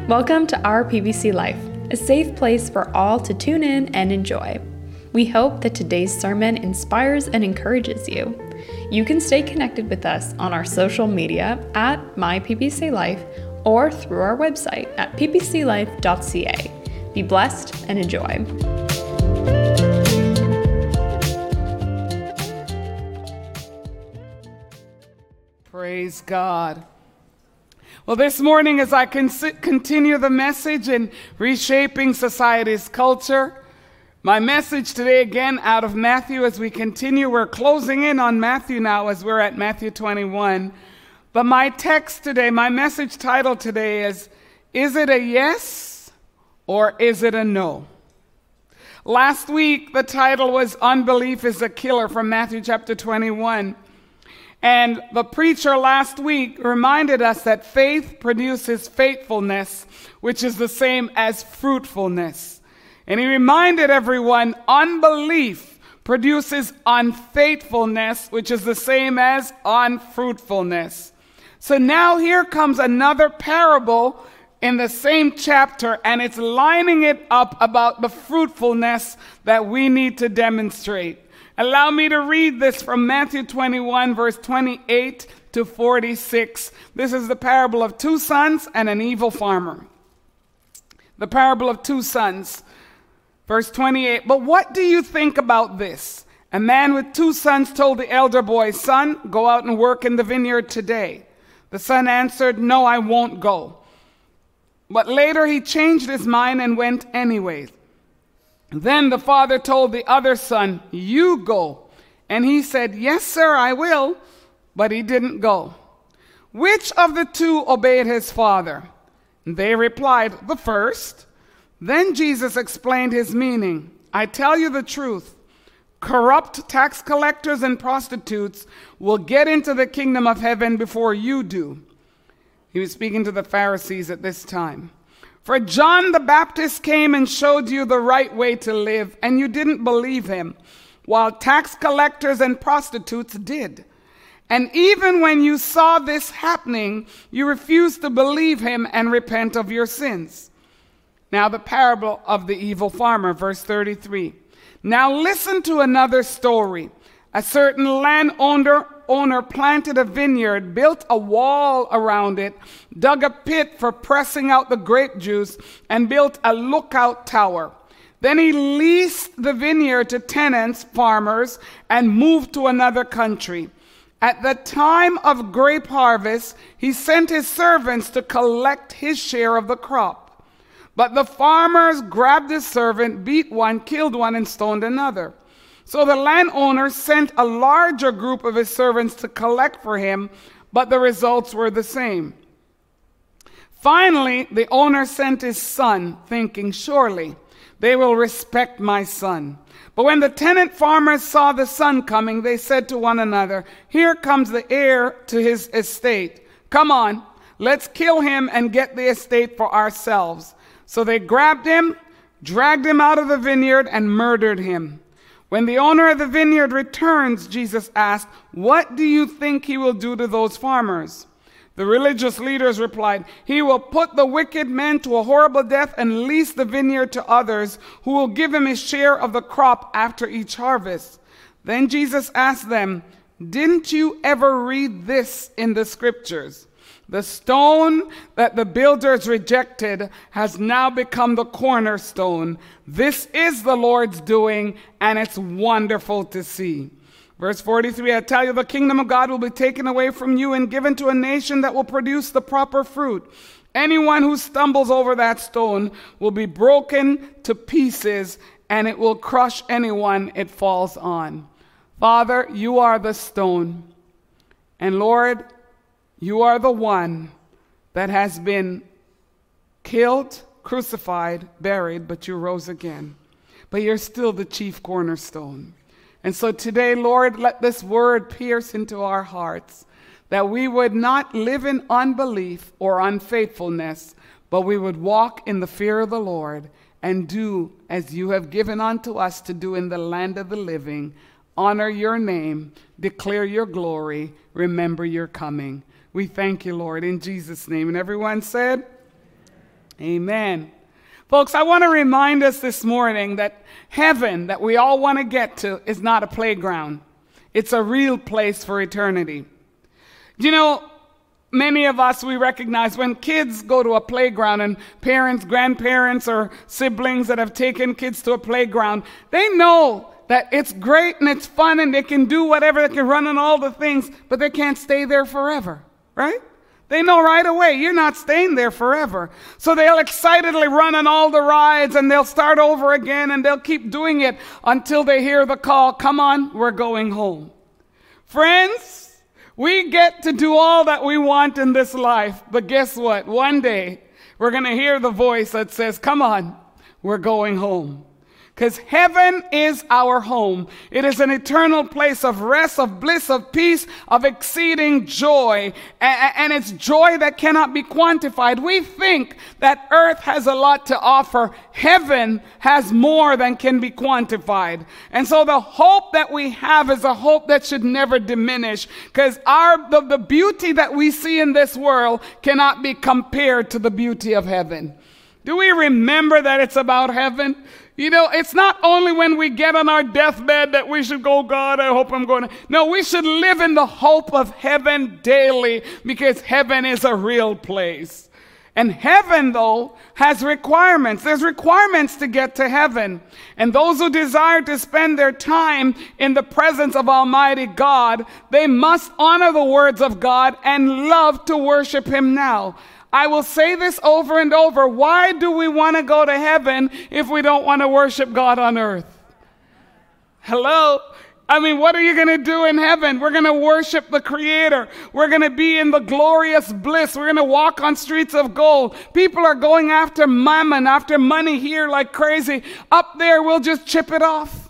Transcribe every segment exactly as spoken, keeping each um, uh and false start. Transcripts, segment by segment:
Welcome to our P B C Life, a safe place for all to tune in and enjoy. We hope that today's sermon inspires and encourages you. You can stay connected with us on our social media at My P B C Life or through our website at p b c life dot c a. Be blessed and enjoy. Praise God. Well, this morning, as I con- continue the message in reshaping society's culture, my message today again out of Matthew as we continue. We're closing in on Matthew now as we're at Matthew twenty-one. But my text today, my message title today is, Is it a yes or is it a no? Last week, the title was Unbelief is a Killer from Matthew chapter twenty-one. And the preacher last week reminded us that faith produces faithfulness, which is the same as fruitfulness. And he reminded everyone unbelief produces unfaithfulness, which is the same as unfruitfulness. So now here comes another parable in the same chapter, and it's lining it up about the fruitfulness that we need to demonstrate. Allow me to read this from Matthew twenty-one, verse twenty-eight to forty-six. This is the parable of two sons and an evil farmer. The parable of two sons, verse twenty-eight. But what do you think about this? A man with two sons told the elder boy, Son, go out and work in the vineyard today. The son answered, No, I won't go. But later he changed his mind and went anyways. Then the father told the other son, You go. And he said, Yes, sir, I will. But he didn't go. Which of the two obeyed his father? They replied, The first. Then Jesus explained his meaning. I tell you the truth. Corrupt tax collectors and prostitutes will get into the kingdom of heaven before you do. He was speaking to the Pharisees at this time. For John the Baptist came and showed you the right way to live, and you didn't believe him, while tax collectors and prostitutes did. And even when you saw this happening, you refused to believe him and repent of your sins. Now the parable of the evil farmer, verse thirty-three. Now listen to another story. A certain landowner owner planted a vineyard, built a wall around it, dug a pit for pressing out the grape juice, and built a lookout tower. Then he leased the vineyard to tenants, farmers, and moved to another country. At the time of grape harvest, he sent his servants to collect his share of the crop. But the farmers grabbed his servant, beat one, killed one, and stoned another. So the landowner sent a larger group of his servants to collect for him, but the results were the same. Finally, the owner sent his son, thinking, Surely they will respect my son. But when the tenant farmers saw the son coming, they said to one another, Here comes the heir to his estate. Come on, let's kill him and get the estate for ourselves. So they grabbed him, dragged him out of the vineyard, and murdered him. When the owner of the vineyard returns, Jesus asked, What do you think he will do to those farmers? The religious leaders replied, He will put the wicked man to a horrible death and lease the vineyard to others who will give him his share of the crop after each harvest. Then Jesus asked them, Didn't you ever read this in the scriptures? The stone that the builders rejected has now become the cornerstone. This is the Lord's doing, and it's wonderful to see. Verse forty-three, I tell you, the kingdom of God will be taken away from you and given to a nation that will produce the proper fruit. Anyone who stumbles over that stone will be broken to pieces, and it will crush anyone it falls on. Father, you are the stone. And Lord, you are the one that has been killed, crucified, buried, but you rose again. But you're still the chief cornerstone. And so today, Lord, let this word pierce into our hearts, that we would not live in unbelief or unfaithfulness, but we would walk in the fear of the Lord and do as you have given unto us to do in the land of the living. Honor your name, declare your glory, remember your coming. We thank you, Lord, in Jesus' name. And everyone said, Amen. Folks, I want to remind us this morning that heaven, that we all want to get to, is not a playground. It's a real place for eternity. You know, many of us, we recognize when kids go to a playground and parents, grandparents, or siblings that have taken kids to a playground, they know that it's great and it's fun and they can do whatever, they can run on all the things, but they can't stay there forever, right? They know right away, you're not staying there forever. So they'll excitedly run on all the rides and they'll start over again and they'll keep doing it until they hear the call, come on, we're going home. Friends, we get to do all that we want in this life, but guess what? One day, we're going to hear the voice that says, come on, we're going home. Because heaven is our home. It is an eternal place of rest, of bliss, of peace, of exceeding joy. And it's joy that cannot be quantified. We think that earth has a lot to offer. Heaven has more than can be quantified. And so the hope that we have is a hope that should never diminish. Because our the, the beauty that we see in this world cannot be compared to the beauty of heaven. Do we remember that it's about heaven? You know, it's not only when we get on our deathbed that we should go, God, I hope I'm going to. No, we should live in the hope of heaven daily because heaven is a real place. And heaven, though, has requirements. There's requirements to get to heaven. And those who desire to spend their time in the presence of Almighty God, they must honor the words of God and love to worship Him now. I will say this over and over. Why do we want to go to heaven if we don't want to worship God on earth? Hello? I mean, what are you going to do in heaven? We're going to worship the Creator. We're going to be in the glorious bliss. We're going to walk on streets of gold. People are going after mammon, after money here like crazy. Up there, we'll just chip it off.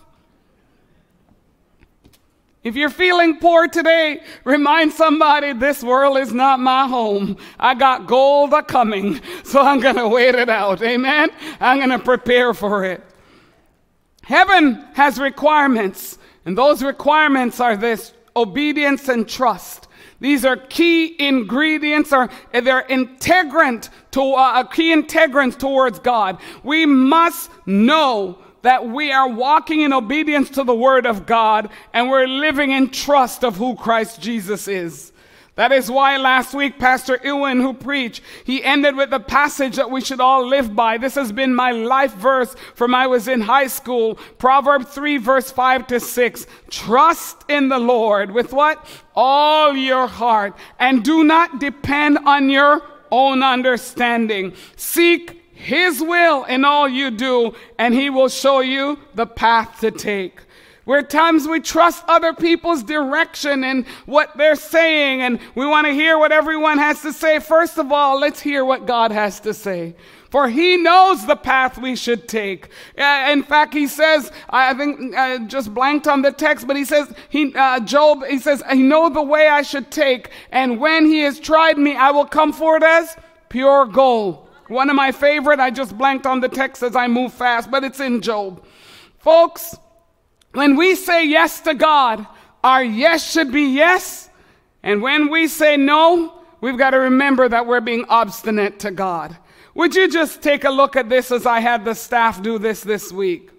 If you're feeling poor today, remind somebody, this world is not my home. I got gold a-coming, so I'm going to wait it out. Amen? I'm going to prepare for it. Heaven has requirements, and those requirements are this: obedience and trust. These are key ingredients, or they're integrant to uh, key integrants towards God. We must know that we are walking in obedience to the Word of God and we're living in trust of who Christ Jesus is. That is why last week, Pastor Ewan, who preached, he ended with the passage that we should all live by. This has been my life verse from I was in high school. Proverbs three, verse five to six. Trust in the Lord with what? All your heart. And do not depend on your own understanding. Seek His will in all you do, and He will show you the path to take. Where at times we trust other people's direction and what they're saying, and we want to hear what everyone has to say. First of all, let's hear what God has to say. For He knows the path we should take. Uh, in fact, He says, I think I just blanked on the text, but He says, he, uh, Job, He says, I know the way I should take, and when He has tried me, I will come forward as pure gold. One of my favorite, I just blanked on the text as I move fast, but it's in Job. Folks, when we say yes to God, our yes should be yes. And when we say no, we've got to remember that we're being obstinate to God. Would you just take a look at this as I had the staff do this this week?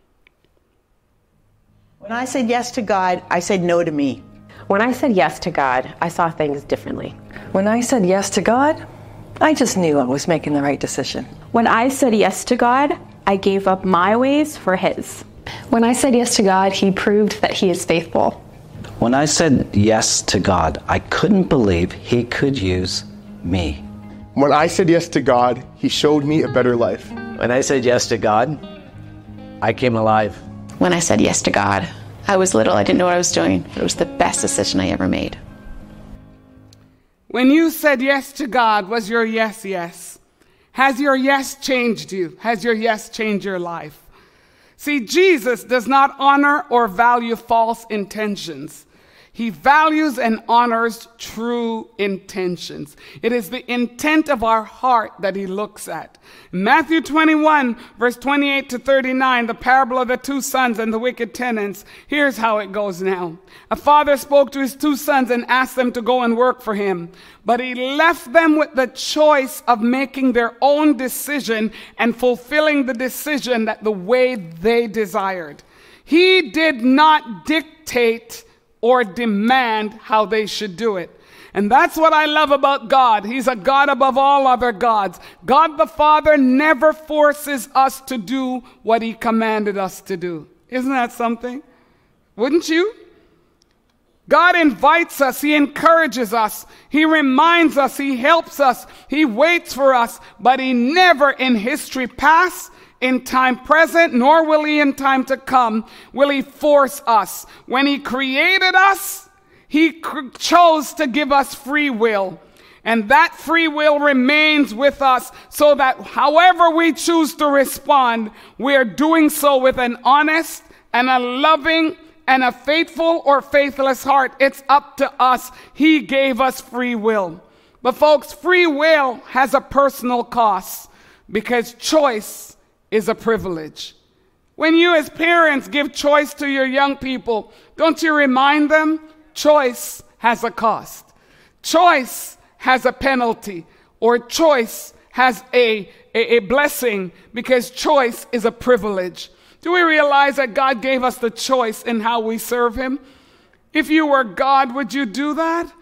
When I said yes to God, I said no to me. When I said yes to God, I saw things differently. When I said yes to God, I just knew I was making the right decision. When I said yes to God, I gave up my ways for His. When I said yes to God, He proved that He is faithful. When I said yes to God, I couldn't believe He could use me. When I said yes to God, He showed me a better life. When I said yes to God, I came alive. When I said yes to God, I was little, I didn't know what I was doing, but it was the best decision I ever made. When you said yes to God, was your yes yes? Has your yes changed you? Has your yes changed your life? See, Jesus does not honor or value false intentions. He values and honors true intentions. It is the intent of our heart that he looks at. Matthew twenty-one, verse twenty-eight to thirty-nine, the parable of the two sons and the wicked tenants. Here's how it goes now. A father spoke to his two sons and asked them to go and work for him. But he left them with the choice of making their own decision and fulfilling the decision that the way they desired. He did not dictate or demand how they should do it. And that's what I love about God. He's a God above all other gods. God the Father never forces us to do what he commanded us to do. Isn't that something? Wouldn't you? God invites us, he encourages us, he reminds us, he helps us, he waits for us, but he never in history past, in time present, nor will he in time to come, will he force us. When he created us, he cr- chose to give us free will. And that free will remains with us so that however we choose to respond, we're doing so with an honest and a loving and a faithful or faithless heart. It's up to us. He gave us free will. But folks, free will has a personal cost because choice is a privilege. When you as parents give choice to your young people, don't you remind them? Choice has a cost. Choice has a penalty, or choice has a, a, a blessing, because choice is a privilege. Do we realize that God gave us the choice in how we serve him? If you were God, would you do that?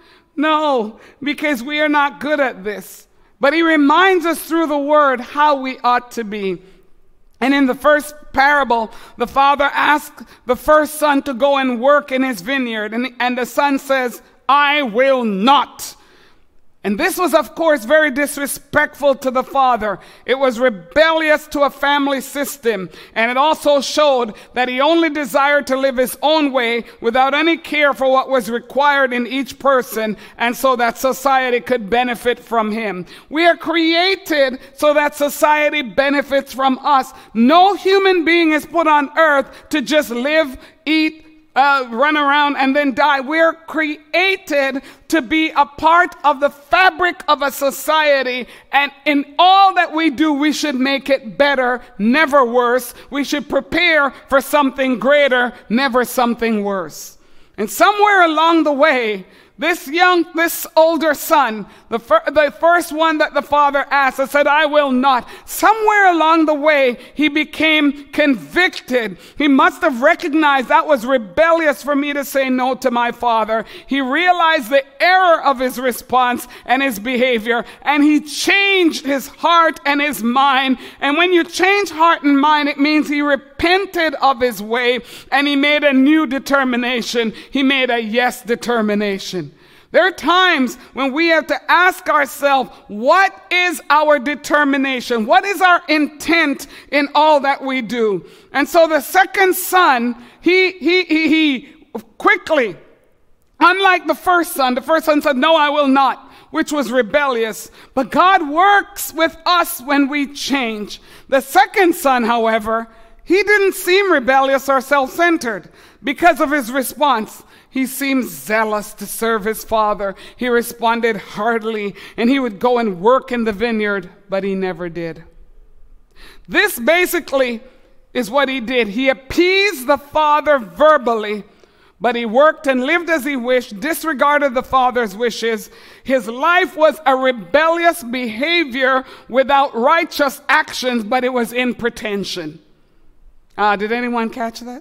No, because we are not good at this. But he reminds us through the word how we ought to be. And in the first parable, the father asked the first son to go and work in his vineyard. And, and the son says, I will not. And this was, of course, very disrespectful to the father. It was rebellious to a family system. And it also showed that he only desired to live his own way without any care for what was required in each person, and so that society could benefit from him. We are created so that society benefits from us. No human being is put on earth to just live, eat, Uh, run around and then die. We're created to be a part of the fabric of a society, and in all that we do, we should make it better, never worse. We should prepare for something greater, never something worse. And somewhere along the way, this young, this older son, the, fir- the first one that the father asked, I said, I will not. Somewhere along the way, he became convicted. He must have recognized that was rebellious for me to say no to my father. He realized the error of his response and his behavior, and he changed his heart and his mind. And when you change heart and mind, it means he repented of his way, and he made a new determination. He made a yes determination. There are times when we have to ask ourselves, what is our determination? What is our intent in all that we do? And so the second son, he, he, he, he quickly, unlike the first son, the first son said, no, I will not, which was rebellious. But God works with us when we change. The second son, however, he didn't seem rebellious or self-centered because of his response. He seemed zealous to serve his father. He responded heartily, and he would go and work in the vineyard, but he never did. This basically is what he did. He appeased the father verbally, but he worked and lived as he wished, disregarded the father's wishes. His life was a rebellious behavior without righteous actions, but it was in pretension. Uh, did anyone catch that?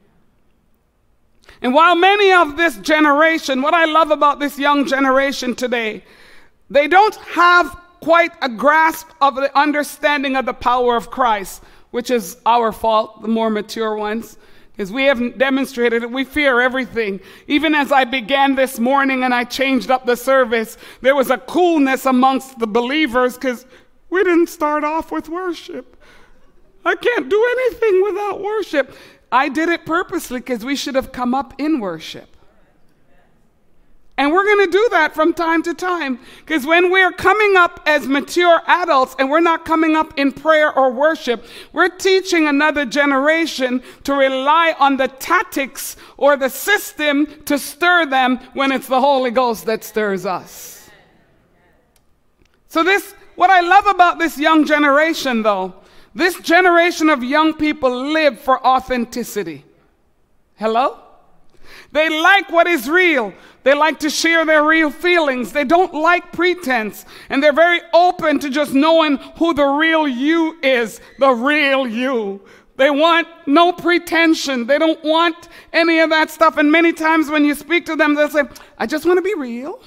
And while many of this generation, what I love about this young generation today, they don't have quite a grasp of the understanding of the power of Christ, which is our fault, the more mature ones, because we haven't demonstrated it. We fear everything. Even as I began this morning and I changed up the service, there was a coolness amongst the believers because we didn't start off with worship. I can't do anything without worship. I did it purposely because we should have come up in worship. And we're going to do that from time to time. Because when we're coming up as mature adults and we're not coming up in prayer or worship, we're teaching another generation to rely on the tactics or the system to stir them when it's the Holy Ghost that stirs us. So this, what I love about this young generation though, this generation of young people live for authenticity. Hello? They like what is real. They like to share their real feelings. They don't like pretense. And they're very open to just knowing who the real you is, the real you. They want no pretension. They don't want any of that stuff. And many times when you speak to them, they'll say, I just want to be real.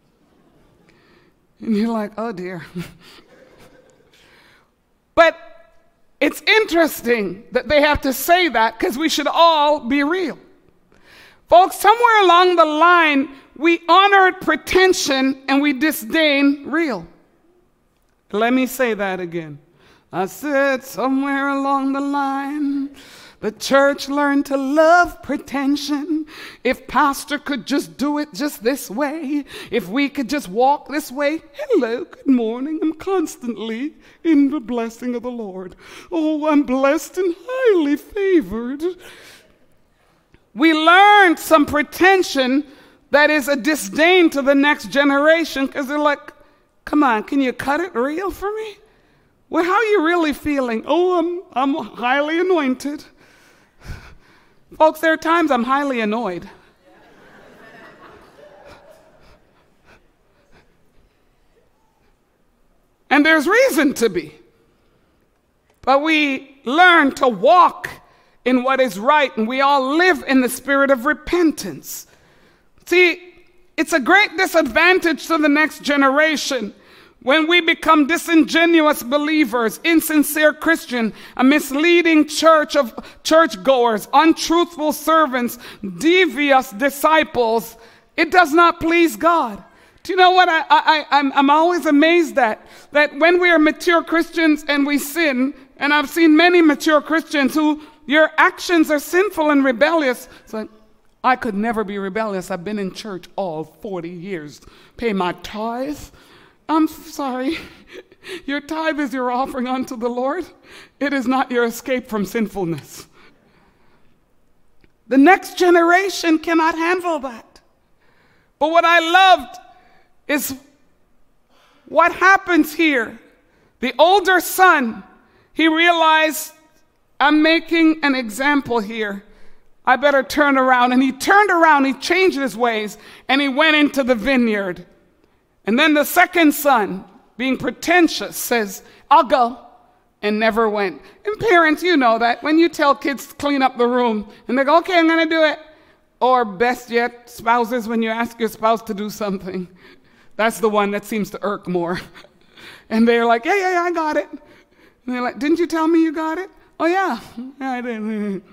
And you're like, oh dear. But it's interesting that they have to say that because we should all be real. Folks, somewhere along the line, we honored pretension and we disdain real. Let me say that again. I said somewhere along the line, the church learned to love pretension. If pastor could just do it just this way, if we could just walk this way, hello, good morning, I'm constantly in the blessing of the Lord. Oh, I'm blessed and highly favored. We learned some pretension that is a disdain to the next generation because they're like, come on, can you cut it real for me? Well, how are you really feeling? Oh, I'm, I'm highly anointed. Folks, there are times I'm highly annoyed. And there's reason to be. But we learn to walk in what is right, and we all live in the spirit of repentance. See, it's a great disadvantage to the next generation when we become disingenuous believers, insincere Christian, a misleading church of churchgoers, untruthful servants, devious disciples. It does not please God. Do you know what I, I, I'm, I'm always amazed at? That when we are mature Christians and we sin, and I've seen many mature Christians who your actions are sinful and rebellious. It's like, I could never be rebellious. I've been in church all forty years. Pay my tithe. I'm sorry. Your tithe is your offering unto the Lord. It is not your escape from sinfulness. The next generation cannot handle that. But what I loved is what happens here. The older son, he realized, I'm making an example here. I better turn around. And he turned around, he changed his ways, and he went into the vineyard. And then the second son, being pretentious, says, I'll go, and never went. And parents, you know that. When you tell kids to clean up the room, and they go, okay, I'm going to do it. Or best yet, spouses, when you ask your spouse to do something, that's the one that seems to irk more. And they're like, yeah, yeah, yeah, I got it. And they're like, didn't you tell me you got it? Oh, yeah. Yeah, I did.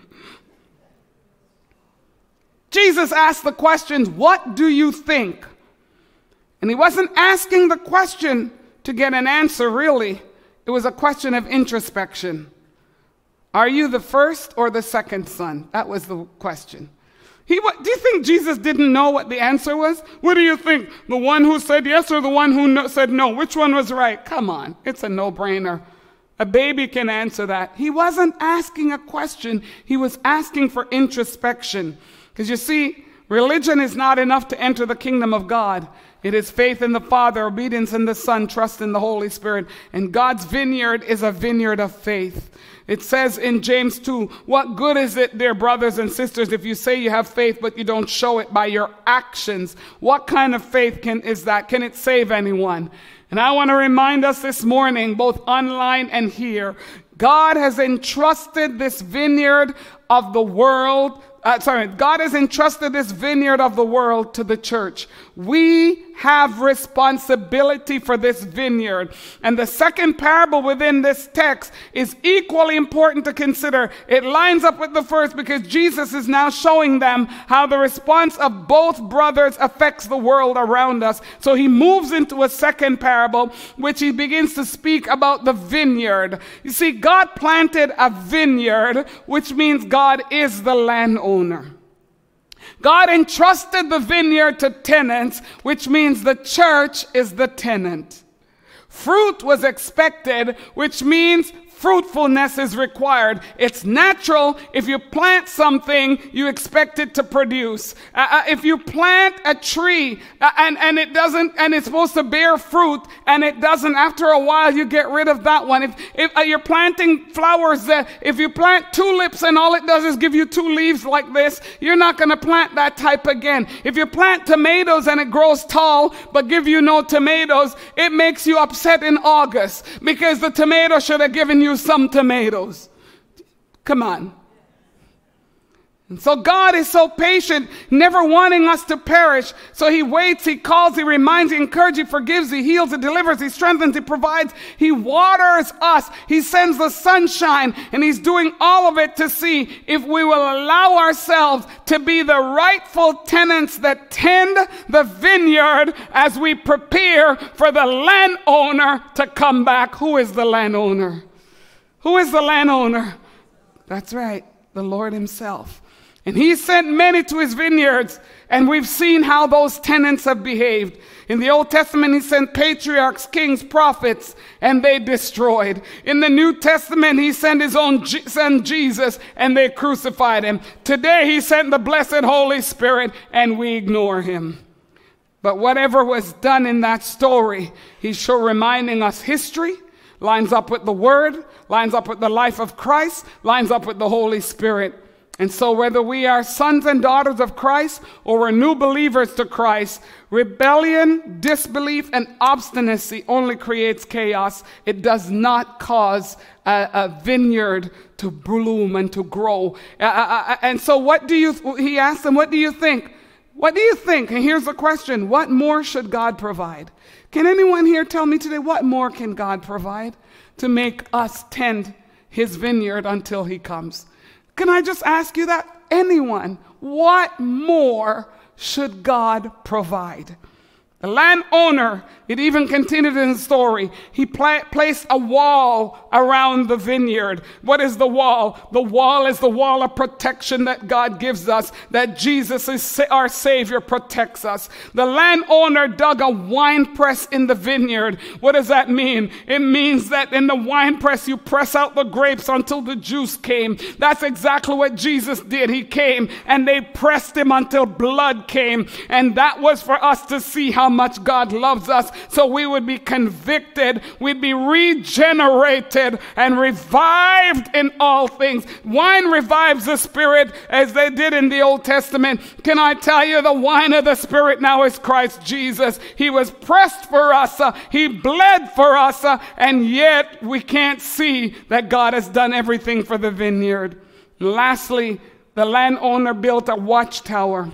Jesus asked the questions, what do you think? And he wasn't asking the question to get an answer, really. It was a question of introspection. Are you the first or the second son? That was the question. He, what, do you think Jesus didn't know what the answer was? What do you think? The one who said yes or the one who no, said no? Which one was right? Come on, it's a no-brainer. A baby can answer that. He wasn't asking a question. He was asking for introspection. Because you see, religion is not enough to enter the kingdom of God. It is faith in the Father, obedience in the Son, trust in the Holy Spirit. And God's vineyard is a vineyard of faith. It says in James two, what good is it, dear brothers and sisters, if you say you have faith, but you don't show it by your actions? What kind of faith can is that? Can it save anyone? And I want to remind us this morning, both online and here, God has entrusted this vineyard of the world Uh, sorry, God has entrusted this vineyard of the world to the church. We have responsibility for this vineyard. And the second parable within this text is equally important to consider. It lines up with the first because Jesus is now showing them how the response of both brothers affects the world around us. So he moves into a second parable, which he begins to speak about the vineyard. You see, God planted a vineyard, which means God is the landowner. God entrusted the vineyard to tenants, which means the church is the tenant. Fruit was expected, which means fruitfulness is required. It's natural. If you plant something, you expect it to produce. Uh, uh, if you plant a tree uh, and, and it doesn't, and it's supposed to bear fruit and it doesn't, after a while you get rid of that one. If, if uh, you're planting flowers, uh, if you plant tulips and all it does is give you two leaves like this, you're not going to plant that type again. If you plant tomatoes and it grows tall but give you no tomatoes, it makes you upset in August because the tomato should have given you some tomatoes. Come on. And so God is so patient, never wanting us to perish. So he waits, he calls, he reminds, he encourages, he forgives, he heals, he delivers, he strengthens, he provides, he waters us, he sends the sunshine, and he's doing all of it to see if we will allow ourselves to be the rightful tenants that tend the vineyard as we prepare for the landowner to come back. Who is the landowner? Who is the landowner? That's right, the Lord himself. And he sent many to his vineyards, and we've seen how those tenants have behaved. In the Old Testament, he sent patriarchs, kings, prophets, and they destroyed. In the New Testament, he sent his own G- son Jesus, and they crucified him. Today, he sent the blessed Holy Spirit, and we ignore him. But whatever was done in that story, he's sure reminding us history, lines up with the Word, lines up with the life of Christ, lines up with the Holy Spirit. And so whether we are sons and daughters of Christ or we're new believers to Christ, rebellion, disbelief, and obstinacy only creates chaos. It does not cause a, a vineyard to bloom and to grow. Uh, uh, and so what do you, he asked them, what do you think? What do you think? And here's the question, what more should God provide? Can anyone here tell me today, what more can God provide to make us tend his vineyard until he comes? Can I just ask you that? Anyone, what more should God provide? The landowner, it even continued in the story, he pla- placed a wall around the vineyard. What is the wall? The wall is the wall of protection that God gives us, that Jesus, is our Savior, protects us. The landowner dug a wine press in the vineyard. What does that mean? It means that in the wine press you press out the grapes until the juice came. That's exactly what Jesus did. He came and they pressed him until blood came. And that was for us to see how much God loves us, so we would be convicted, we'd be regenerated and revived in all things. Wine revives the Spirit as they did in the Old Testament. Can I tell you, the wine of the Spirit now is Christ Jesus. He was pressed for us, uh, he bled for us, uh, and yet we can't see that God has done everything for the vineyard. Lastly, the landowner built a watchtower.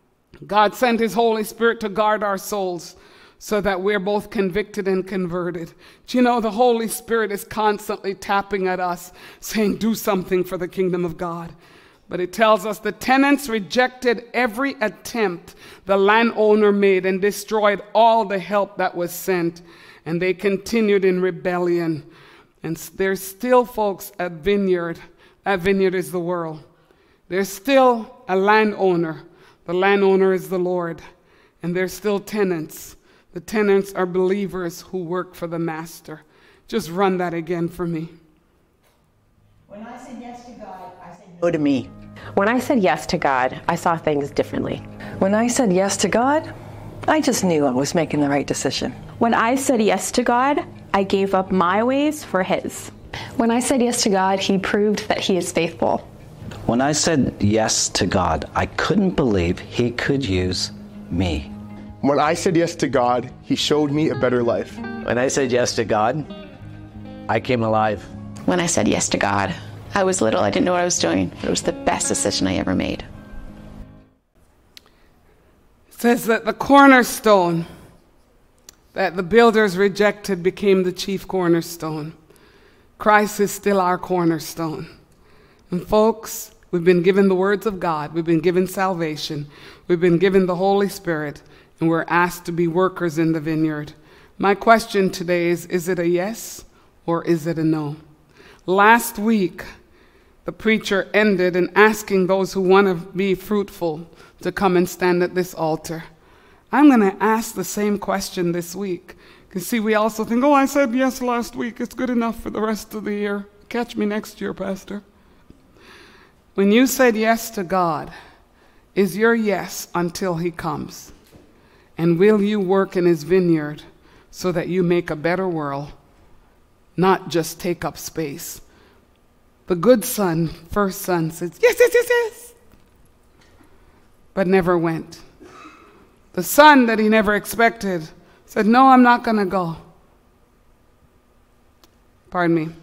God sent his Holy Spirit to guard our souls so that we're both convicted and converted. Do you know the Holy Spirit is constantly tapping at us, saying, do something for the kingdom of God. But it tells us the tenants rejected every attempt the landowner made and destroyed all the help that was sent. And they continued in rebellion. And there's still, folks, a vineyard. That vineyard is the world. There's still a landowner. The landowner is the Lord, and there's still tenants. The tenants are believers who work for the master. Just run that again for me. When I said yes to God, I said no to me. When I said yes to God, I saw things differently. When I said yes to God, I just knew I was making the right decision. When I said yes to God, I gave up my ways for his. When I said yes to God, he proved that he is faithful. When I said yes to God, I couldn't believe he could use me. When I said yes to God, he showed me a better life. When I said yes to God, I came alive. When I said yes to God, I was little, I didn't know what I was doing, but it was the best decision I ever made. It says that the cornerstone that the builders rejected became the chief cornerstone. Christ is still our cornerstone. And folks, we've been given the words of God. We've been given salvation. We've been given the Holy Spirit. And we're asked to be workers in the vineyard. My question today is, is it a yes or is it a no? Last week, the preacher ended in asking those who want to be fruitful to come and stand at this altar. I'm going to ask the same question this week. You see, we also think, oh, I said yes last week. It's good enough for the rest of the year. Catch me next year, Pastor. When you said yes to God, is your yes until he comes? And will you work in his vineyard so that you make a better world, not just take up space? The good son, first son, says, yes, yes, yes, yes, but never went. The son that he never expected said, no, I'm not going to go. Pardon me.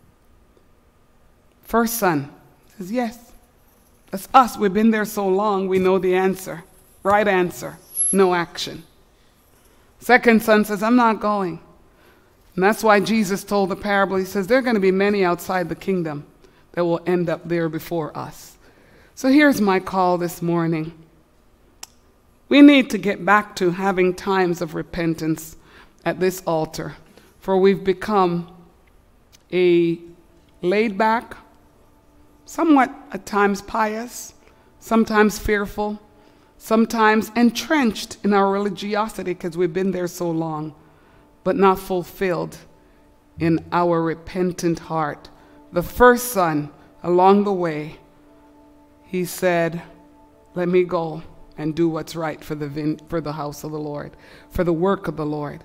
First son says, yes. That's us. We've been there so long, we know the answer. Right answer. No action. Second son says, I'm not going. And that's why Jesus told the parable. He says, there are going to be many outside the kingdom that will end up there before us. So here's my call this morning. We need to get back to having times of repentance at this altar, for we've become a laid-back, somewhat at times pious, sometimes fearful, sometimes entrenched in our religiosity because we've been there so long, but not fulfilled in our repentant heart. The first son, along the way, he said, let me go and do what's right for the vin- for the house of the Lord, for the work of the Lord.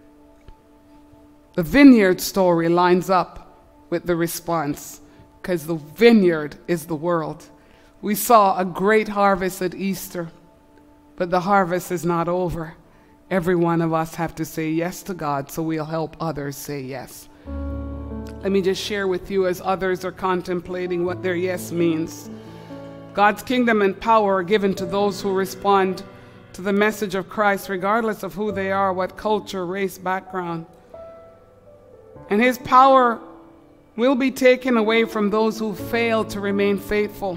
The vineyard story lines up with the response, because the vineyard is the world. We saw a great harvest at Easter, but the harvest is not over. Every one of us have to say yes to God, so we'll help others say yes. Let me just share with you, as others are contemplating what their yes means. God's kingdom and power are given to those who respond to the message of Christ, regardless of who they are, what culture, race, background. And his power will be taken away from those who fail to remain faithful,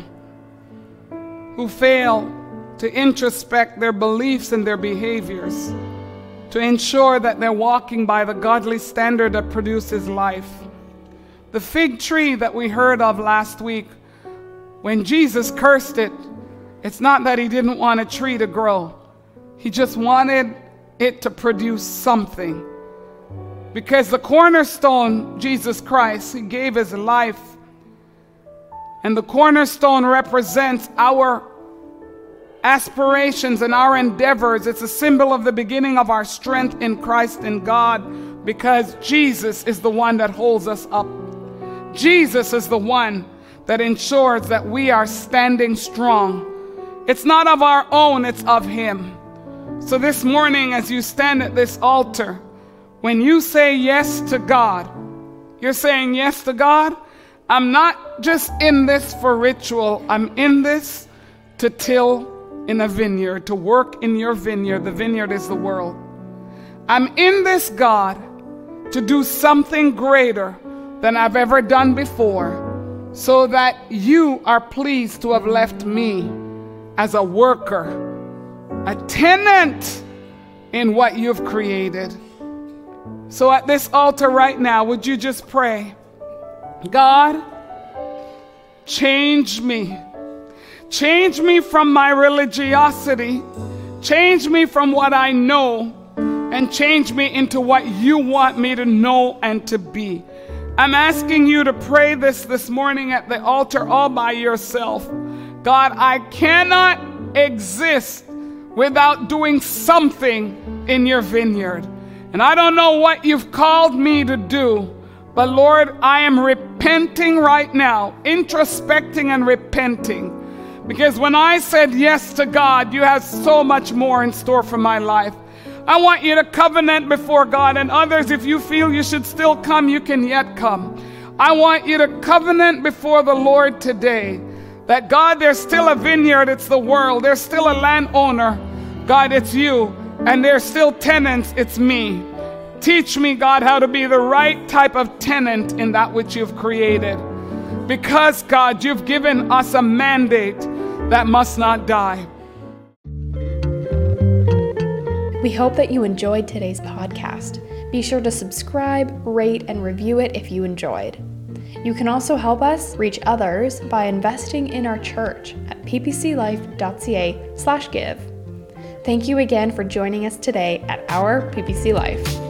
who fail to introspect their beliefs and their behaviors, to ensure that they're walking by the godly standard that produces life. The fig tree that we heard of last week, when Jesus cursed it, it's not that he didn't want a tree to grow. He just wanted it to produce something. Because the cornerstone, Jesus Christ, he gave his life. And the cornerstone represents our aspirations and our endeavors. It's a symbol of the beginning of our strength in Christ and God, because Jesus is the one that holds us up. Jesus is the one that ensures that we are standing strong. It's not of our own, it's of him. So this morning, as you stand at this altar, when you say yes to God, you're saying yes to God. I'm not just in this for ritual. I'm in this to till in a vineyard, to work in your vineyard. The vineyard is the world. I'm in this, God, to do something greater than I've ever done before, so that you are pleased to have left me as a worker, a tenant in what you've created. So at this altar right now, would you just pray, God, change me. Change me from my religiosity. Change me from what I know, and change me into what you want me to know and to be. I'm asking you to pray this this morning at the altar all by yourself. God, I cannot exist without doing something in your vineyard. And I don't know what you've called me to do, but Lord, I am repenting right now, introspecting and repenting. Because when I said yes to God, you have so much more in store for my life. I want you to covenant before God, and others, if you feel you should still come, you can yet come. I want you to covenant before the Lord today that God, there's still a vineyard, it's the world. There's still a landowner, God, it's you. And there's still tenants, it's me. Teach me, God, how to be the right type of tenant in that which you've created. Because, God, you've given us a mandate that must not die. We hope that you enjoyed today's podcast. Be sure to subscribe, rate, and review it if you enjoyed. You can also help us reach others by investing in our church at ppclife.ca slash give. Thank you again for joining us today at Our P P C Life.